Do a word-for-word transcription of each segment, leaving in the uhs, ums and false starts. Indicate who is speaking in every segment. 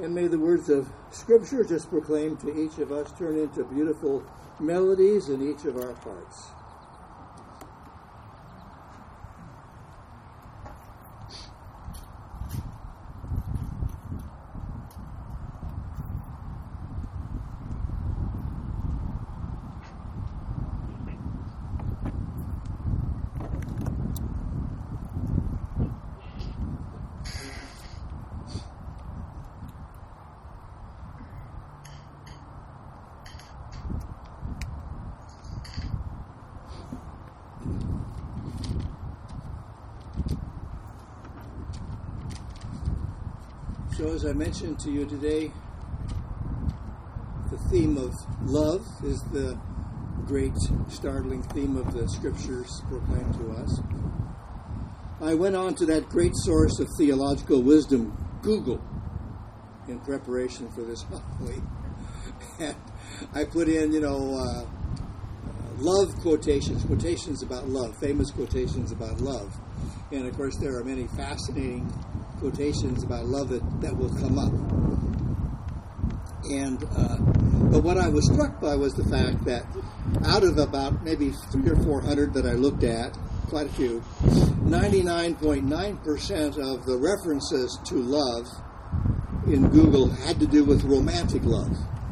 Speaker 1: And may the words of Scripture just proclaimed to each of us turn into beautiful melodies in each of our hearts. So as I mentioned to you today, the theme of love is the great startling theme of the Scriptures proclaimed to us. I went on to that great source of theological wisdom, Google, in preparation for this homily. And I put in, you know, uh, love quotations, quotations about love, famous quotations about love. And of course there are many fascinating quotations about love that, that will come up. And uh, but what I was struck by was the fact that out of about maybe three or four hundred that I looked at, quite a few, ninety-nine point nine percent of the references to love in Google had to do with romantic love.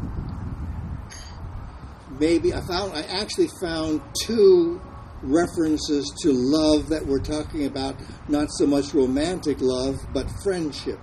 Speaker 1: Maybe I found I actually found two references to love that we're talking about not so much romantic love, but friendship.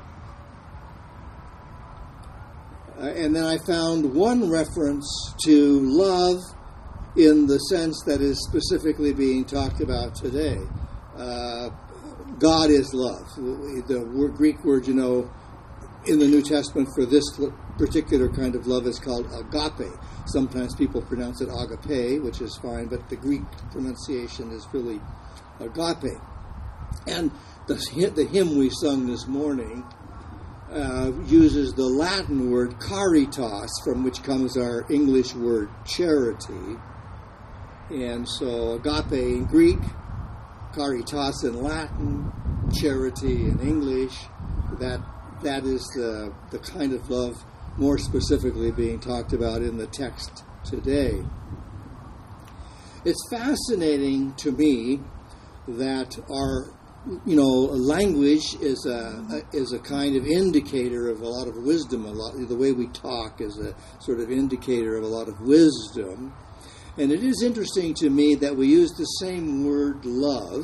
Speaker 1: Uh, and then I found one reference to love in the sense that is specifically being talked about today. Uh, God is love. The word, Greek word, you know, in the New Testament for this particular kind of love is called agape. Sometimes people pronounce it agape, which is fine, but the Greek pronunciation is really agape. And the, the hymn we sung this morning uh, uses the Latin word caritas, from which comes our English word charity. And so agape in Greek, caritas in Latin, charity in English, that that is the, the kind of love more specifically being talked about in the text today. It's fascinating to me that our, you know, language is a, a is a kind of indicator of a lot of wisdom. A lot, the way we talk is a sort of indicator of a lot of wisdom. And it is interesting to me that we use the same word love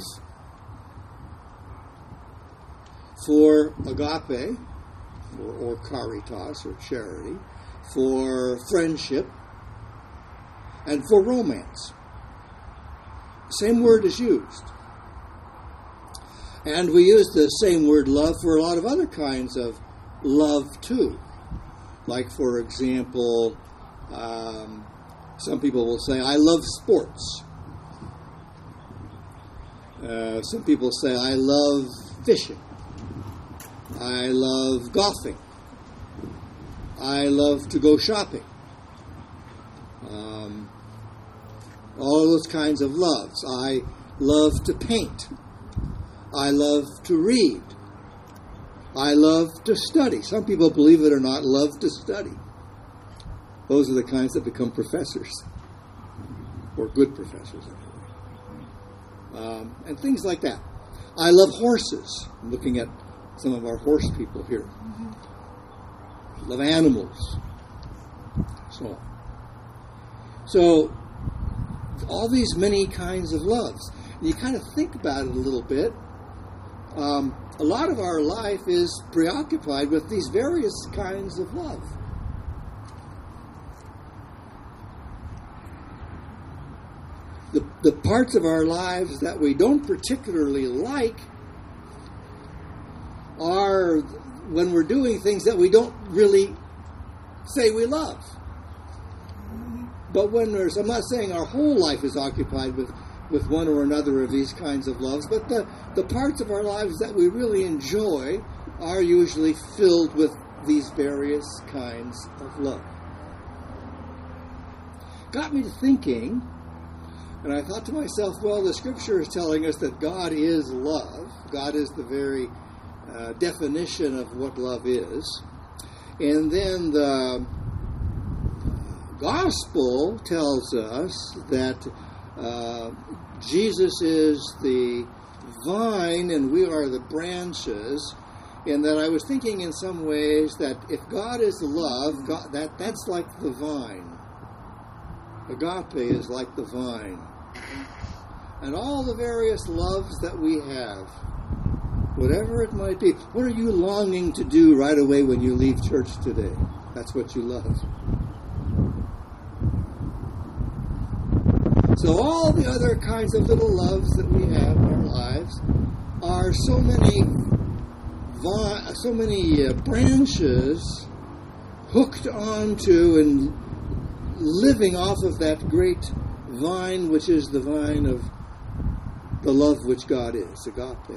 Speaker 1: for agape, or, or caritas, or charity, for friendship, and for romance. Same word is used. And we use the same word love for a lot of other kinds of love too. Like, for example, um, some people will say, I love sports. Uh, some people say, I love fishing. I love golfing. I love to go shopping. Um, all those kinds of loves. I love to paint. I love to read. I love to study. Some people, believe it or not, love to study. Those are the kinds that become professors, or good professors, anyway. Um, and things like that. I love horses. I'm looking at some of our horse people here. Mm-hmm. Love animals. So on. So, all these many kinds of loves. And you kind of think about it a little bit. Um, a lot of our life is preoccupied with these various kinds of love. The, the parts of our lives that we don't particularly like are when we're doing things that we don't really say we love. But when there's, I'm not saying our whole life is occupied with, with one or another of these kinds of loves, but the, the parts of our lives that we really enjoy are usually filled with these various kinds of love. Got me to thinking, and I thought to myself, well, the Scripture is telling us that God is love. God is the very uh, definition of what love is. And then the gospel tells us that uh, Jesus is the vine and we are the branches. And that I was thinking in some ways that if God is love, God, that, that's like the vine. Agape is like the vine. And all the various loves that we have, whatever it might be, what are you longing to do right away when you leave church today? That's what you love. So all the other kinds of little loves that we have in our lives are so many so many uh, branches hooked onto and living off of that great vine, which is the vine of the love which God is, agape.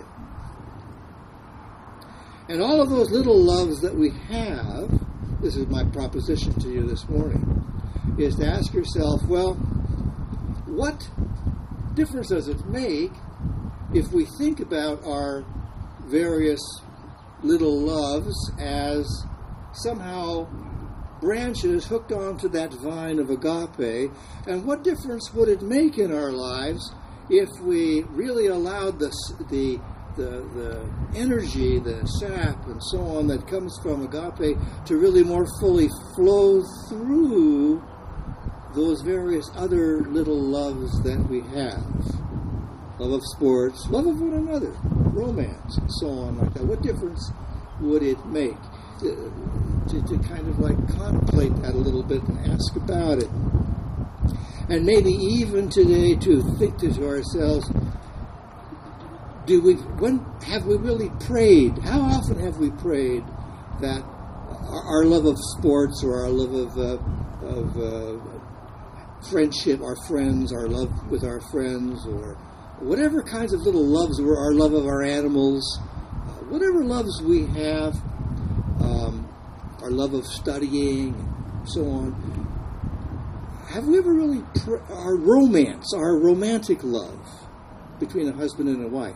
Speaker 1: And all of those little loves that we have, this is my proposition to you this morning, is to ask yourself, well, what difference does it make if we think about our various little loves as somehow branches hooked onto that vine of agape, and what difference would it make in our lives if we really allowed the the the, the energy, the sap, and so on that comes from agape to really more fully flow through those various other little loves that we have? Love of sports, love of one another, romance, and so on like that. What difference would it make to, to, to kind of like contemplate that a little bit and ask about it? And maybe even today to think to ourselves, do we, when have we really prayed? How often have we prayed that our, our love of sports or our love of, uh, of uh, friendship, our friends, our love with our friends, or whatever kinds of little loves were, our love of our animals, uh, whatever loves we have, um, our love of studying, and so on, have we ever really, pr- our romance, our romantic love between a husband and a wife,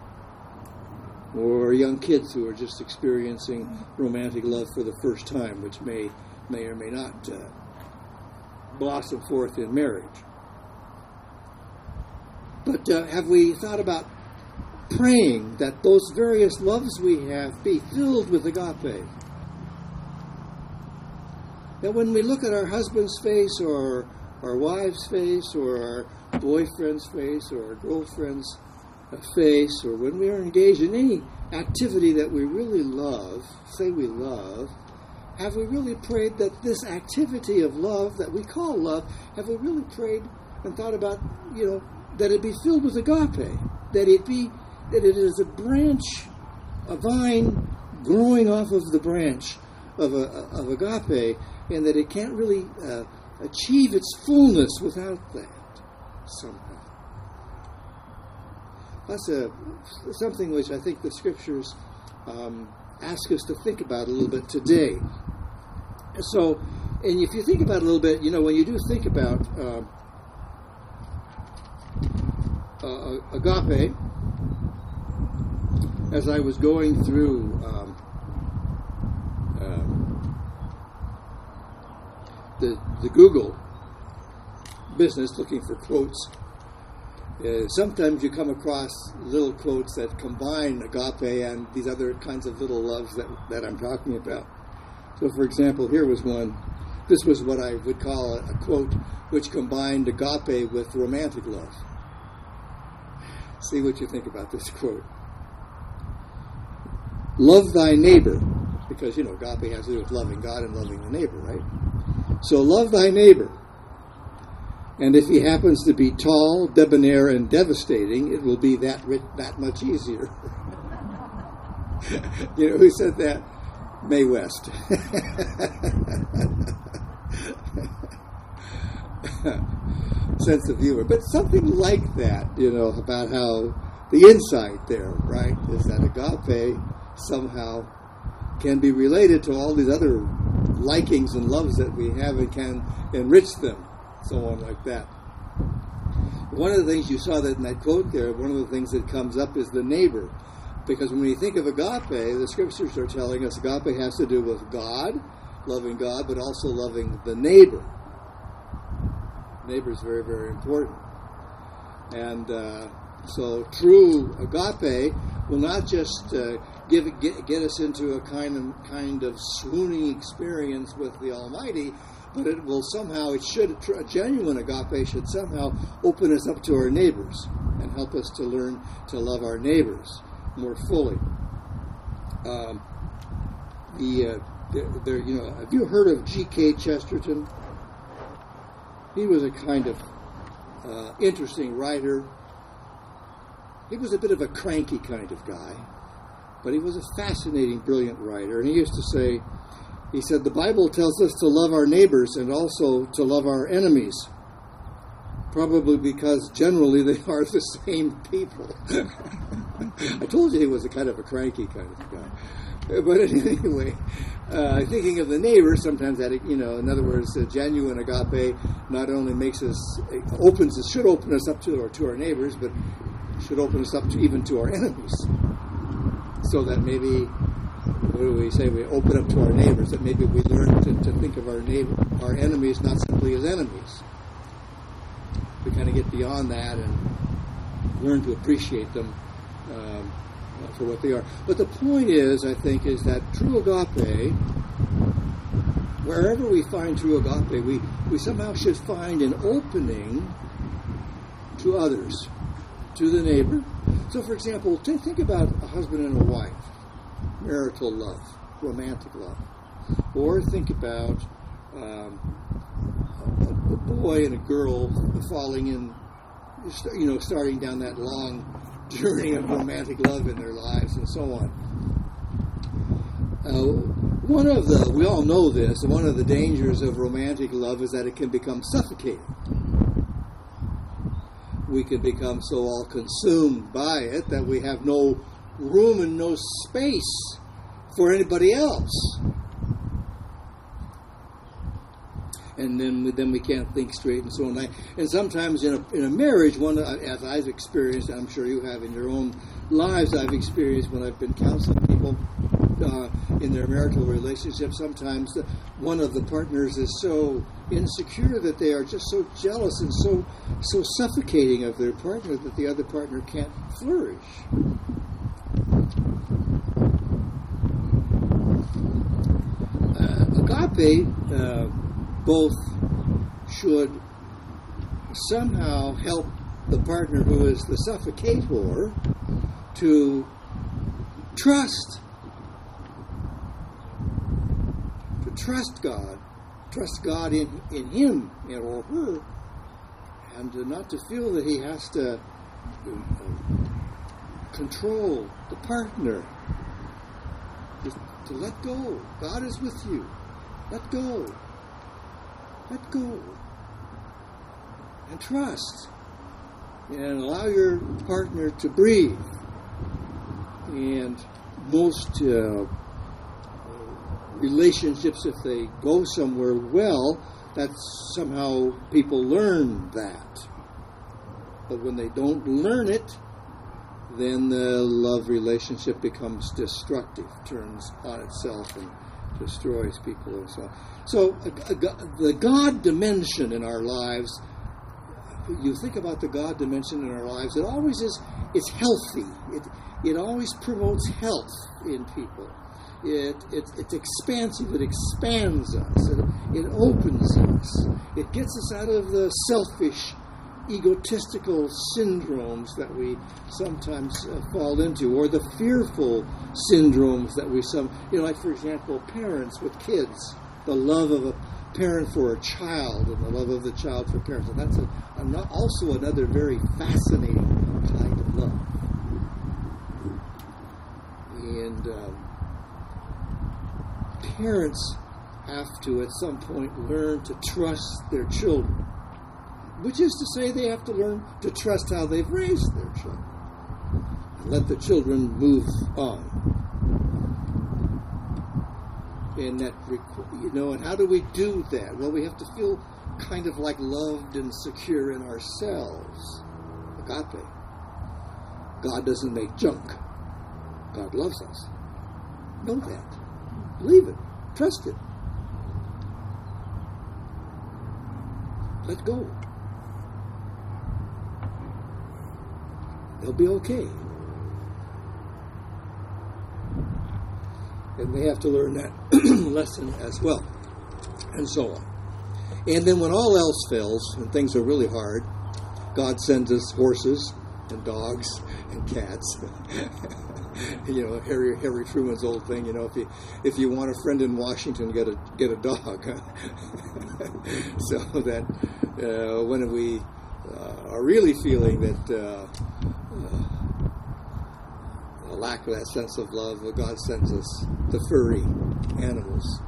Speaker 1: or young kids who are just experiencing romantic love for the first time, which may, may or may not uh, blossom forth in marriage. But uh, have we thought about praying that those various loves we have be filled with agape? That when we look at our husband's face or our wife's face or our boyfriend's face or our girlfriend's face, or when we are engaged in any activity that we really love, say we love, have we really prayed that this activity of love that we call love, have we really prayed and thought about, you know, that it be filled with agape, that it be, that it is a branch, a vine growing off of the branch of, a, of agape, and that it can't really uh, achieve its fullness without that somehow. That's a, something which I think the Scriptures um, ask us to think about a little bit today. So, and if you think about it a little bit, you know, when you do think about uh, uh, agape, as I was going through um, uh, the, the Google business looking for quotes, Uh, sometimes you come across little quotes that combine agape and these other kinds of little loves that, that I'm talking about. So, for example, here was one. This was what I would call a, a quote which combined agape with romantic love. See what you think about this quote. Love thy neighbor, because, you know, agape has to do with loving God and loving the neighbor, right? So, love thy neighbor. And if he happens to be tall, debonair, and devastating, it will be that that much easier. You know who said that? Mae West. Sense of humor. But something like that, you know, about how the insight there, right, is that agape somehow can be related to all these other likings and loves that we have and can enrich them. So on like that. One of the things you saw that in that quote there, one of the things that comes up is the neighbor. Because when we think of agape, the scriptures are telling us agape has to do with God, loving God, but also loving the neighbor. Neighbor is very, very important. And uh, so true agape will not just uh, give get, get us into a kind of kind of swooning experience with the Almighty, but it will somehow, it should, a genuine agape should somehow open us up to our neighbors and help us to learn to love our neighbors more fully. Um, the, uh, the, the you know, have you heard of G K Chesterton? He was a kind of uh, interesting writer. He was a bit of a cranky kind of guy, but he was a fascinating, brilliant writer. And he used to say, he said, the Bible tells us to love our neighbors and also to love our enemies. Probably because generally they are the same people. I told you he was a kind of a cranky kind of guy. But anyway, uh, thinking of the neighbor, sometimes that, you know, in other words, a genuine agape not only makes us, opens us, should open us up to our, to our neighbors, but should open us up to even to our enemies. So that maybe, what do we say, we open up to our neighbors, that maybe we learn to, to think of our neighbor, our enemies not simply as enemies. We kind of get beyond that and learn to appreciate them um, for what they are. But the point is, I think, is that true agape, wherever we find true agape, we, we somehow should find an opening to others, to the neighbor. So, for example, think about a husband and a wife, marital love, romantic love. Or think about um, a, a boy and a girl falling in, you know, starting down that long journey of romantic love in their lives and so on. Uh, one of the, we all know this, one of the dangers of romantic love is that it can become suffocating. We can become so all consumed by it that we have no room and no space for anybody else. And then we, then we can't think straight and so on. And sometimes in a, in a marriage, one as I've experienced, I'm sure you have in your own lives, I've experienced when I've been counseling people uh, in their marital relationship, sometimes the, one of the partners is so insecure that they are just so jealous and so so suffocating of their partner that the other partner can't flourish. Uh, agape uh, both should somehow help the partner who is the suffocator to trust, to trust God, trust God in, in him or her, and to not to feel that he has to control the partner. Just to let go. God is with you. Let go. Let go. And trust. And allow your partner to breathe. And most uh, relationships, if they go somewhere well, that's somehow people learn that. But when they don't learn it, then the love relationship becomes destructive, turns on itself and destroys people and so on. So a, a, the God dimension in our lives, you think about the God dimension in our lives, it always is, it's healthy. It, it always promotes health in people. It, it, it's expansive. It expands us. It, it opens us. It gets us out of the selfish, egotistical syndromes that we sometimes uh, fall into, or the fearful syndromes that we some, you know, like, for example, parents with kids, the love of a parent for a child and the love of the child for parents. And that's a, a, also another very fascinating kind of love. And um, parents have to, at some point, learn to trust their children, which is to say they have to learn to trust how they've raised their children and let the children move on. And that, you know, and how do we do that? Well, we have to feel kind of like loved and secure in ourselves. Agape. God doesn't make junk. God loves us. Know that. Believe it. Trust it. Let go. They'll be okay. And we have to learn that lesson as well. And so on. And then when all else fails and things are really hard, God sends us horses and dogs and cats. You know, Harry Harry Truman's old thing. You know, if you if you want a friend in Washington, get a get a dog. So that uh, when we uh, are really feeling that uh, uh, a lack of that sense of love, God sends us the furry animals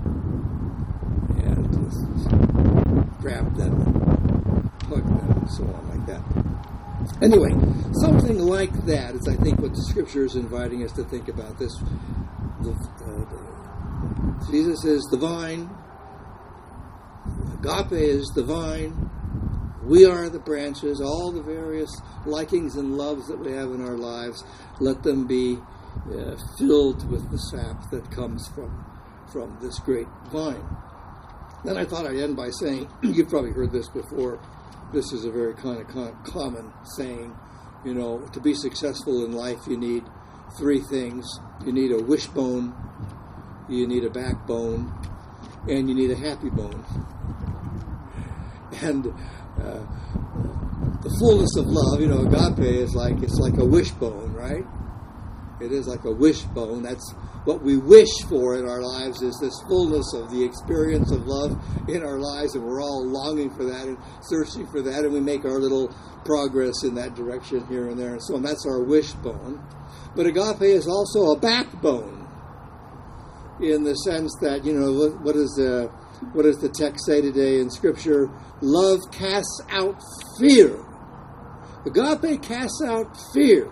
Speaker 1: and just grab them, hug them, and so on like that. Anyway, something like that is, I think, what the Scripture is inviting us to think about. This, the, uh, the, Jesus is the vine. Agape is the vine. We are the branches. All the various likings and loves that we have in our lives, let them be uh, filled with the sap that comes from from this great vine. Then I thought I'd end by saying, you've probably heard this before. This is a very kind of common saying. You know, to be successful in life, you need three things. You need a wishbone, you need a backbone, and you need a happy bone. And uh, the fullness of love, you know, agape is like, it's like a wishbone, right? It is like a wishbone. That's what we wish for in our lives, is this fullness of the experience of love in our lives, and we're all longing for that and searching for that, and we make our little progress in that direction here and there and so on. That's our wishbone. But agape is also a backbone, in the sense that, you know, what, what is the what does the text say today in Scripture? Love casts out fear. Agape casts out fear.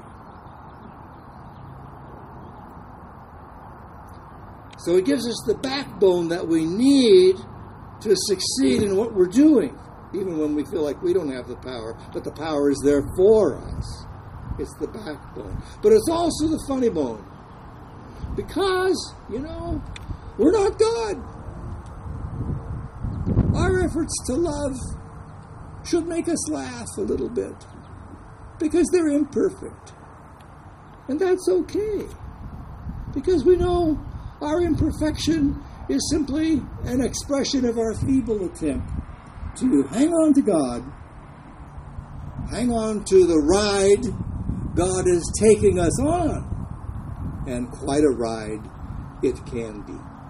Speaker 1: So it gives us the backbone that we need to succeed in what we're doing, even when we feel like we don't have the power, but the power is there for us. It's the backbone. But it's also the funny bone. Because, you know, we're not God. Our efforts to love should make us laugh a little bit, because they're imperfect. And that's okay. Because we know our imperfection is simply an expression of our feeble attempt to hang on to God, hang on to the ride God is taking us on. And quite a ride it can be.